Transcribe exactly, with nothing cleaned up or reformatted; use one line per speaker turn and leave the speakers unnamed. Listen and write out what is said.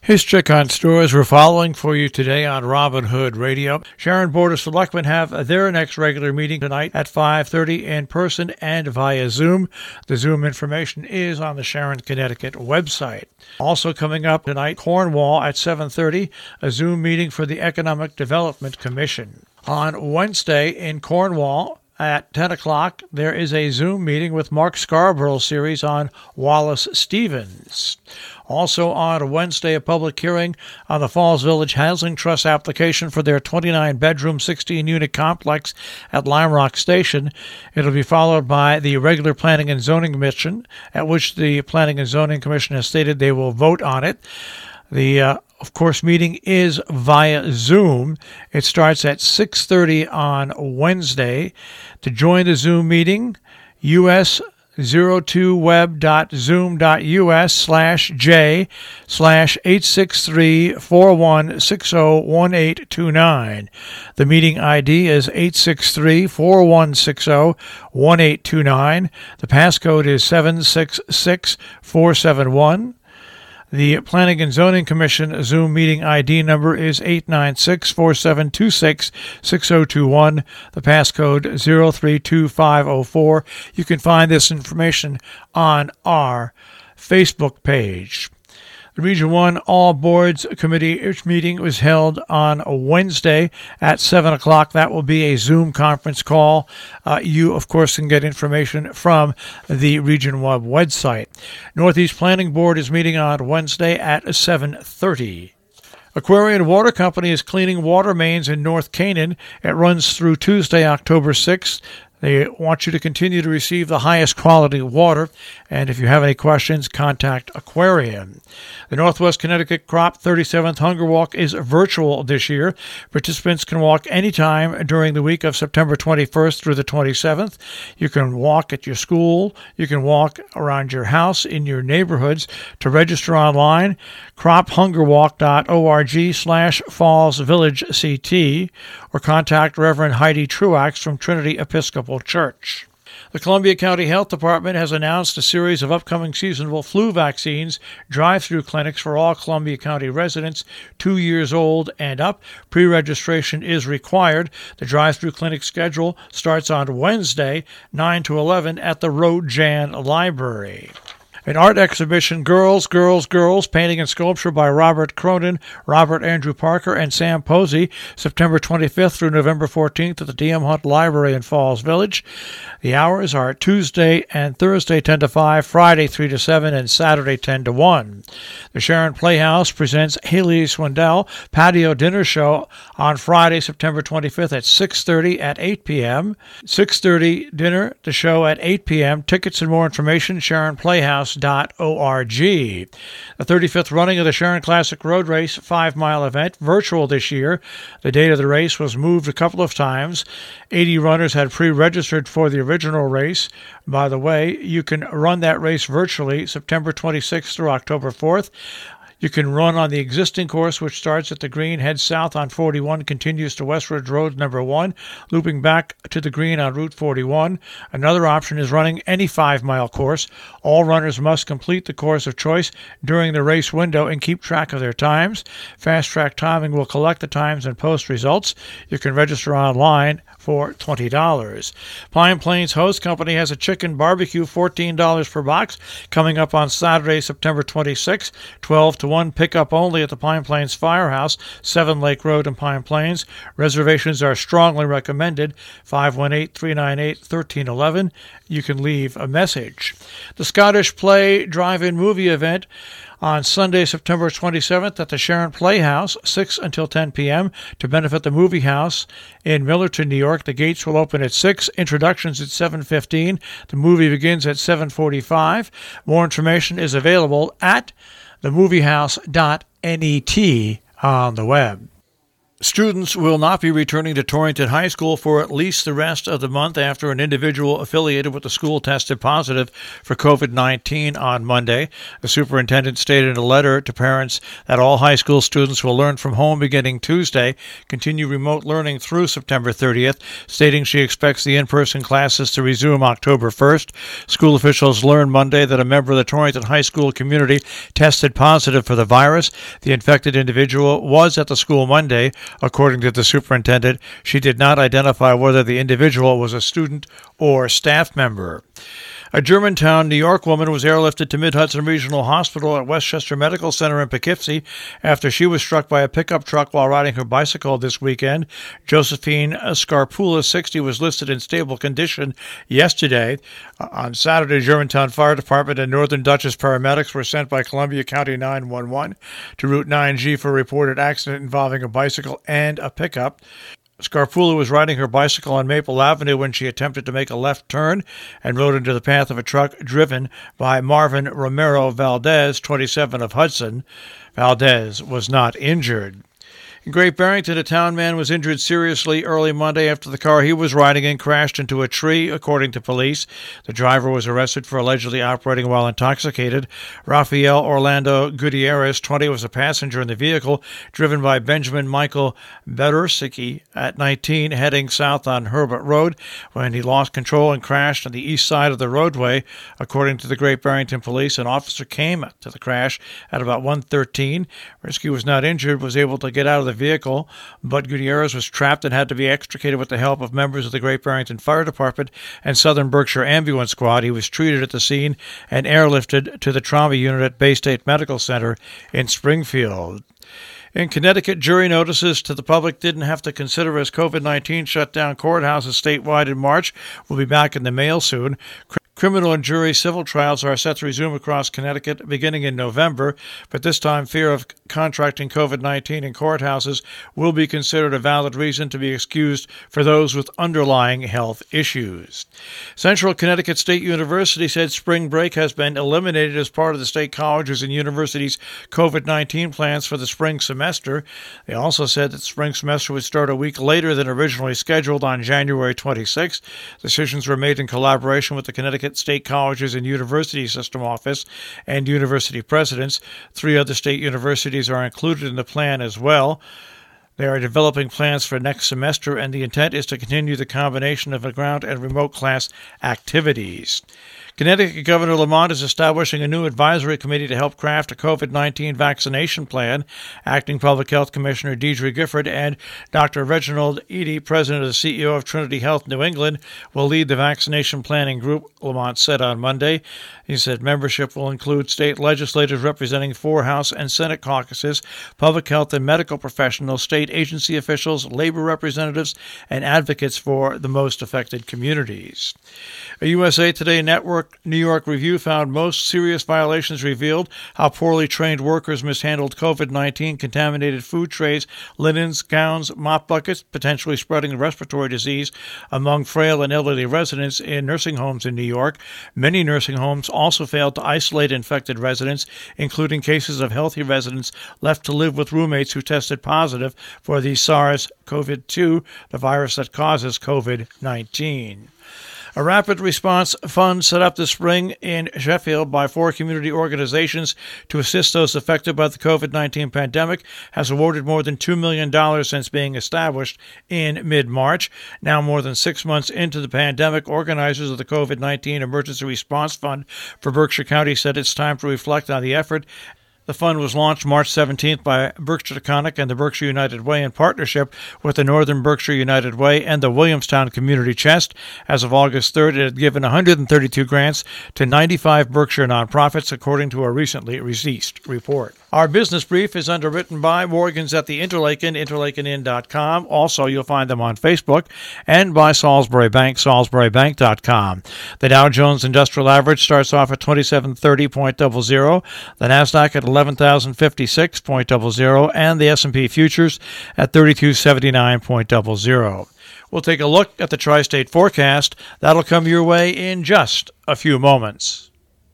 Here's Check on Stores we're following for you today on Robin Hood Radio. Sharon Board of Selectmen have their next regular meeting tonight at five thirty in person and via Zoom. The Zoom information is on the Sharon, Connecticut website. Also coming up tonight, Cornwall at seven thirty, a Zoom meeting for the Economic Development Commission. On Wednesday in Cornwall, at ten o'clock, there is a Zoom meeting with Mark Scarborough series on Wallace Stevens. Also on Wednesday, a public hearing on the Falls Village Housing Trust application for their twenty-nine bedroom, sixteen unit complex at Lime Rock Station. It'll be followed by the regular Planning and Zoning Commission, at which the Planning and Zoning Commission has stated they will vote on it. The uh, Of course, meeting is via Zoom. It starts at six thirty on Wednesday. To join the Zoom meeting, U S zero two web dot zoom dot U S slash J slash eight six three four one six zero one eight two nine. The meeting I D is eight six three four one six zero one eight two nine. The passcode is seven six six four seven one. The Planning and Zoning Commission Zoom meeting I D number is eight nine six four seven two six six zero two one. The passcode zero three two five zero four. You can find this information on our Facebook page. The Region one All Boards Committee meeting was held on Wednesday at seven o'clock. That will be a Zoom conference call. Uh, you, of course, can get information from the Region one website. Northeast Planning Board is meeting on Wednesday at seven thirty. Aquarian Water Company is cleaning water mains in North Canaan. It runs through Tuesday, October sixth. They want you to continue to receive the highest quality water, and if you have any questions, contact Aquarian. The Northwest Connecticut Crop thirty-seventh Hunger Walk is virtual this year. Participants can walk anytime during the week of September twenty-first through the twenty-seventh. You can walk at your school. You can walk around your house, in your neighborhoods. To register online, crop hunger walk dot org slash Falls Village C T, or contact Reverend Heidi Truax from Trinity Episcopal Church. The Columbia County Health Department has announced a series of upcoming seasonal flu vaccines drive-through clinics for all Columbia County residents two years old and up. Pre-registration is required. The drive-through clinic schedule starts on Wednesday, nine to eleven at the Road Jan Library. An art exhibition, Girls, Girls, Girls, Painting and Sculpture by Robert Cronin, Robert Andrew Parker, and Sam Posey, September twenty-fifth through November fourteenth at the D M Hunt Library in Falls Village. The hours are Tuesday and Thursday ten to five, Friday three to seven, and Saturday ten to one. The Sharon Playhouse presents Haley Swindell Patio Dinner Show on Friday, September twenty-fifth at six thirty at eight p.m. six thirty dinner, the show at eight p.m. Tickets and more information, sharon playhouse dot org. The thirty-fifth running of the Sharon Classic Road Race five-mile event, virtual this year. The date of the race was moved a couple of times. eighty runners had pre-registered for the original race. By the way, you can run that race virtually September twenty-sixth through October fourth. You can run on the existing course, which starts at the green, heads south on forty-one, continues to Westwood Road number one, looping back to the green on Route forty-one. Another option is running any five-mile course. All runners must complete the course of choice during the race window and keep track of their times. Fast Track Timing will collect the times and post results. You can register online for twenty dollars. Pine Plains Host Company has a chicken barbecue, fourteen dollars per box, coming up on Saturday, September twenty-sixth, twelve to one, pickup only at the Pine Plains Firehouse, seven Lake Road in Pine Plains. Reservations are strongly recommended, five one eight, three nine eight, one three one one. You can leave a message. The Scottish Play Drive-In Movie Event on Sunday, September twenty-seventh at the Sharon Playhouse, six until ten p.m. to benefit the Movie House in Millerton, New York. The gates will open at six. Introductions at seven fifteen. The movie begins at seven forty-five. More information is available at the movie house dot net on the web. Students will not be returning to Torrington High School for at least the rest of the month after an individual affiliated with the school tested positive for covid nineteen on Monday. The superintendent stated in a letter to parents that all high school students will learn from home beginning Tuesday, continue remote learning through September thirtieth, stating she expects the in-person classes to resume October first. School officials learned Monday that a member of the Torrington High School community tested positive for the virus. The infected individual was at the school Monday. According to the superintendent, she did not identify whether the individual was a student or staff member. A Germantown, New York woman was airlifted to Mid-Hudson Regional Hospital at Westchester Medical Center in Poughkeepsie after she was struck by a pickup truck while riding her bicycle this weekend. Josephine Scarpula, sixty, was listed in stable condition yesterday. On Saturday, Germantown Fire Department and Northern Dutchess paramedics were sent by Columbia County nine one one to Route nine G for a reported accident involving a bicycle and a pickup. Scarpula was riding her bicycle on Maple Avenue when she attempted to make a left turn and rode into the path of a truck driven by Marvin Romero Valdez, twenty-seven, of Hudson. Valdez was not injured. In Great Barrington, a town man was injured seriously early Monday after the car he was riding in crashed into a tree, according to police. The driver was arrested for allegedly operating while intoxicated. Rafael Orlando Gutierrez, twenty, was a passenger in the vehicle, driven by Benjamin Michael Berursicki at nineteen, heading south on Herbert Road, when he lost control and crashed on the east side of the roadway. According to the Great Barrington Police, an officer came to the crash at about one thirteen. Risky was not injured, was able to get out of the vehicle, but Gutierrez was trapped and had to be extricated with the help of members of the Great Barrington Fire Department and Southern Berkshire Ambulance Squad. He was treated at the scene and airlifted to the trauma unit at Bay State Medical Center in Springfield. In Connecticut, jury notices to the public didn't have to consider as covid nineteen shut down courthouses statewide in March will be back in the mail soon. Criminal and jury civil trials are set to resume across Connecticut beginning in November, but this time fear of contracting covid nineteen in courthouses will be considered a valid reason to be excused for those with underlying health issues. Central Connecticut State University said spring break has been eliminated as part of the state colleges and universities' covid nineteen plans for the spring semester. They also said that the spring semester would start a week later than originally scheduled on January twenty-sixth. Decisions were made in collaboration with the Connecticut State Colleges and University System Office and university presidents. Three other state universities are included in the plan as well. They are developing plans for next semester, and the intent is to continue the combination of ground and remote class activities. Connecticut Governor Lamont is establishing a new advisory committee to help craft a covid nineteen vaccination plan. Acting Public Health Commissioner Deidre Gifford and Doctor Reginald Eady, president and C E O of Trinity Health New England, will lead the vaccination planning group, Lamont said on Monday. He said membership will include state legislators representing four House and Senate caucuses, public health and medical professionals, state agency officials, labor representatives, and advocates for the most affected communities. A U S A Today Network New York review found most serious violations revealed how poorly trained workers mishandled covid nineteen contaminated food trays, linens, gowns, mop buckets, potentially spreading respiratory disease among frail and elderly residents in nursing homes in New York. Many nursing homes also failed to isolate infected residents, including cases of healthy residents left to live with roommates who tested positive for the SARS-C o V two, the virus that causes covid nineteen. A rapid response fund set up this spring in Sheffield by four community organizations to assist those affected by the covid nineteen pandemic has awarded more than two million dollars since being established in mid-March. Now more than six months into the pandemic, organizers of the covid nineteen Emergency Response Fund for Berkshire County said it's time to reflect on the effort. The fund was launched March seventeenth by Berkshire Taconic and the Berkshire United Way in partnership with the Northern Berkshire United Way and the Williamstown Community Chest. As of August third, it had given one hundred thirty-two grants to ninety-five Berkshire nonprofits, according to a recently released report. Our business brief is underwritten by Morgans at the Interlaken, interlaken inn dot com. Also, you'll find them on Facebook, and by Salisbury Bank, salisbury bank dot com. The Dow Jones Industrial Average starts off at twenty-seven thirty point zero zero, the NASDAQ at eleven thousand fifty-six point zero zero, and the S and P futures at thirty-two seventy-nine point zero zero. We'll take a look at the tri-state forecast. That'll come your way in just a few moments.